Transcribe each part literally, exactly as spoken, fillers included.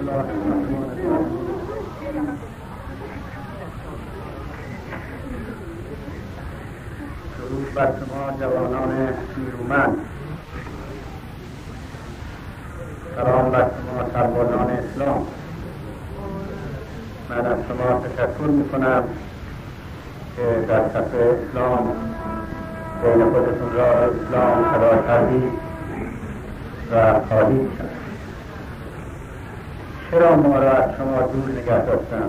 الله الرحمن الرحیم. درود بر شما جوانان نیرومند، سلام بر شما سربازان اسلام. من از شما تشکر میکنم که در صف اسلام بین خودتون را اسلام فدا کردید و خواهید کرد. چرا ما را از شما دور نگه داشتند؟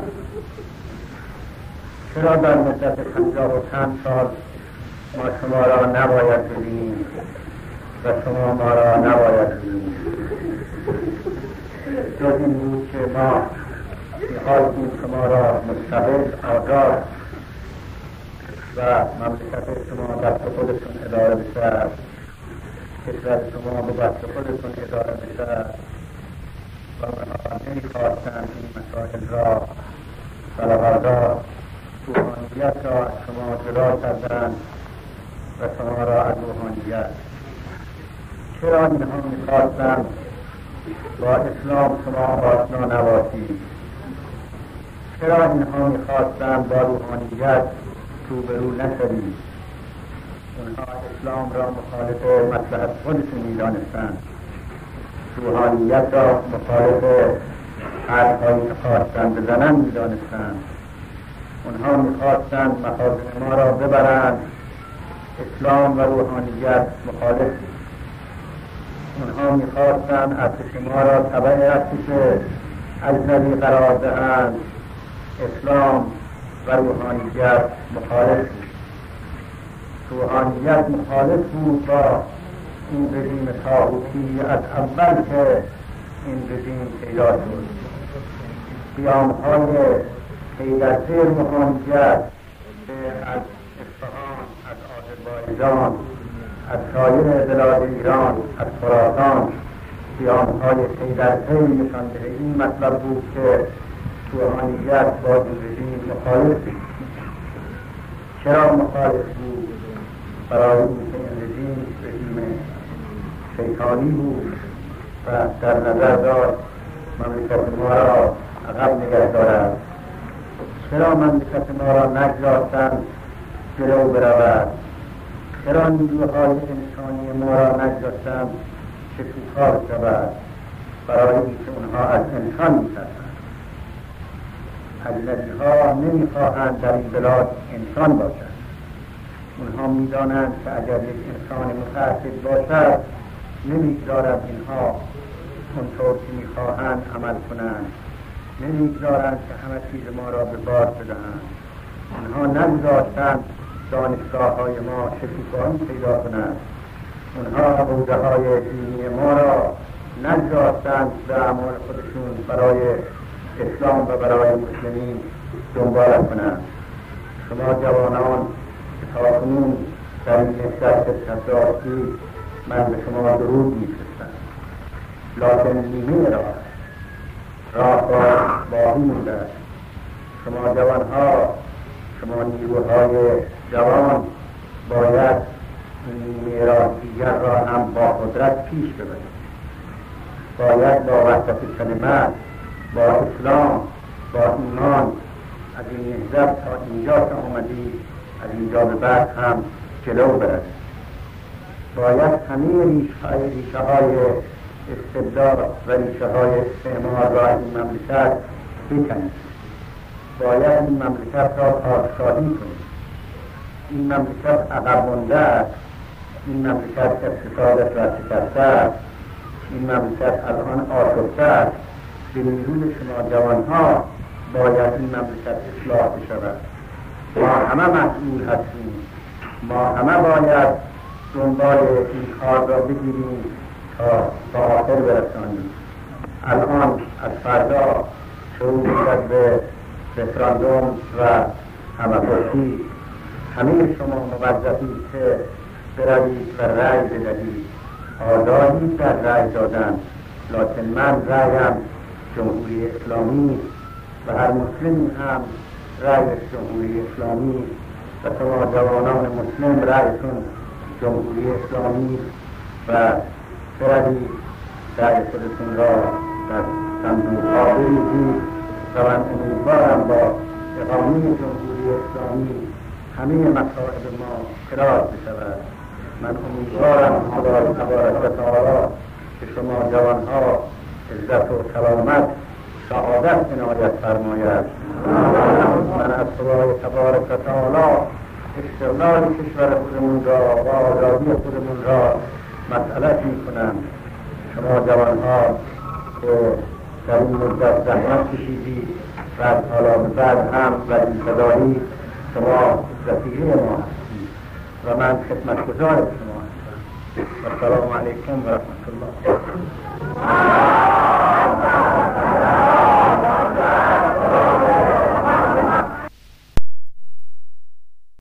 چرا در مدت پنجاه و چند سال ما شما را نباید ببینیم و شما ما را نباید ببینیم؟ جز این بود که ما می‌خواستیم شما را مستقل، آزاد و مملکت شما دست خودتون اداره بشود، کشور شما به دست خودتون اداره بشود و آنها نمی‌خواستند این مسائل را بلغازا روحانیت را از شما جدا کردند و شما را از روحانیت. چرا اینها می‌خواستند با اسلام شما آشنا نباشید؟ چرا اینها می‌خواستند با روحانیت روبرو نشوید؟ اونها اسلام را مخالف مصلحت خودشون می‌دانستند، روحانیت را مخالف حرف‌هایی که خواستند بزنند می‌دانستند. اونها می‌خواستند مخازن ما را ببرند. اسلام و روحانیت مخالف. اونها می‌خواستند ارتش ما را تبع ارتش اجنبی قرار دهند. اسلام و روحانیت مخالف. روحانیت مخالف بود با این رژیم طاغوتی از اول که این رژیم پیدا شد. قیام‌های پیدرپی روحانیت از اصفهان، از آذربایجان، از سایر بلاد ایران، از خراسان، قیام‌های پیدرپی نشان دهنده این مطلب بود که روحانیت با این رژیم مخالف بود. چرا مخالف بود؟ برای اینکه این رژیم رژیم شیطانی بود و در نظر داشت مملکت ما را عقب نگه دارد. چرا مملکت ما را نگذاشتند جلو برود؟ چرا نیروهای انسانی ما را نگذاشتند شکوفا شود؟ برای اینکه اونها از انسان می‌ترسند. اجنبی‌ها نمی‌خواهند در این بلاد انسان باشد. اونها می‌دانند که اگر یک انسان متعصب باشد نمی‌گذارند اینها اونطور که می‌خواهند عمل کنند، نمی‌گذارند که همه چیز ما را به باد بدهند. اونها نگذاشتند دانشگاه‌های ما شکوفایی پیدا کنند. اونها حوزه‌های دینی ما را نگذاشتند به اعمال خودشون برای اسلام و برای مسلمین دنبال کنند. شما جوانان که تاکنون در این نشست تصداقی من به شما درود می‌فرستم، لکن نیمه راه راه باقی مونده است. شما جوانها، شما نیروهای جوان باید این نیمه راه دیگر را هم با قدرت پیش ببرید. باید با وحدت کلمه، با اسلام، با ایمان از این نهضت تا اینجا که آمدید، از اینجا به بعد هم جلو برد. باید همه ریشه های استبداد و ریشه های استعمار را این مملکت بکنید. باید این مملکت را پادشاهی کنید. این مملکت عقب مانده است. این مملکت اقتصادش را شکسته است. این مملکت الان آشفته است. به نیروی شما جوانها باید این مملکت اصلاح بشود. ما همه مسئول هستیم. ما همه باید دنبال این کار را بگیریم تا تا آخر برسانیم. الان از فردا شروع شد به رفراندوم و همه‌پرسی. همه شما موظفید که بروید و رأی بدهید. آزادی در رأی دادن، لکن من رأیم جمهوری اسلامی و هر مسلمی هم رأی جمهوری اسلامی و شما جوانان مسلم رأیتون جمهوری اسلامی و بروید رأی خودتون را در صندوق ها بریزید و من امیدوارم با اقامه جمهوری اسلامی همه مصائب ما خلاص بشود. من امیدوارم خدا تبارک و تعالی که شما جوانها عزت و سلامت سعادت عنایت فرماید. من از خدای تبارک و تعالی استقلال کشور خودمون را و آزادی خودمون را مسئلت می کنم. شما جوانها که در این مدت زحمت کشیدید و از حالا به بعد هم وظیفه‌داری شما رفیقه ما هستید و من خدمتگزار شما هستم. السلام علیکم و رحمت الله.